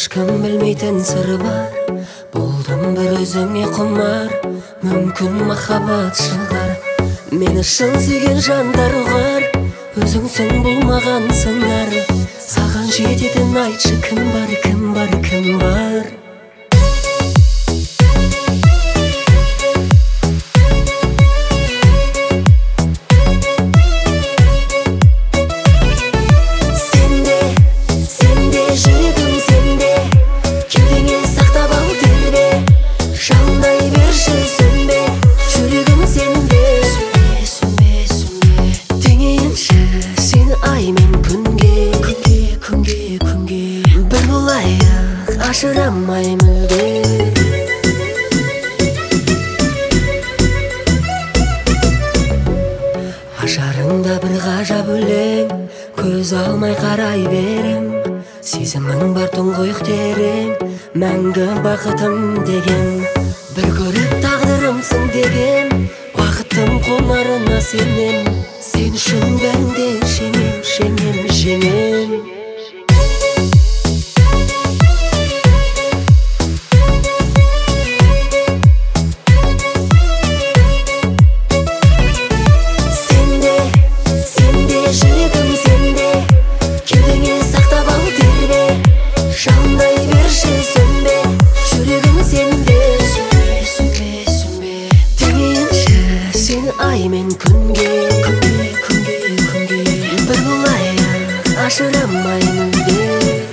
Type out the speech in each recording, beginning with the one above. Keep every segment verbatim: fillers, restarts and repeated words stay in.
ешкім білмейтін сыр бар. Болдым бір өзіңе құмар, мүмкін махаббат шығар. Мені шын сүйген жандар ұғар, өзіңсің бұл маған сыңар. Саған жететін айтшы, кім бар, кім бар, кім бар? Ажырамай мүлде ажарыңда бір ғажап өлең, көз алмай қарай берем. Сезімің бар тұңғиық терең, мәңгі бақытым деген. Bir көріп тағдырымсың деген, уақытым қонарына сенем. Сен үшін бәрінде жеңем, жеңем, жеңем. Аймен күнге, күнге, күнге, күнге бір болайық, ажырамай мүлде.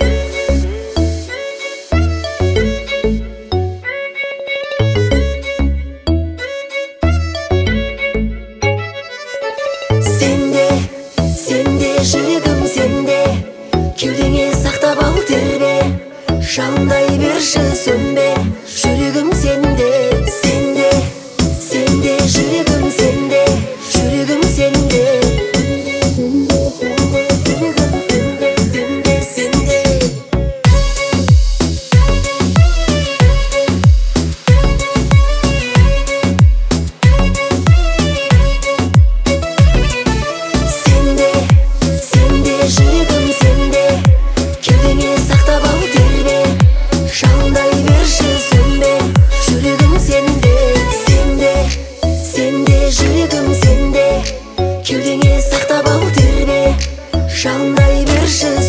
Сенде, сенде, жүрегім сенде, кеудеңе сақтап ал тербе. Жалындай берші сөнбе, жүрегім сенде. Сенде, сенде, жүрегім сенде, жүрегім сенде. Сенде, сенде. Сенде, сенде, жүрегім сенде, кеудеңе сақтап ал тербе. Жалындай берші сөнбе, жүрегім сенде. Сенде, сенде, жүрегім сенде, кеудеңе сақтап ал тербе. Жалындай берші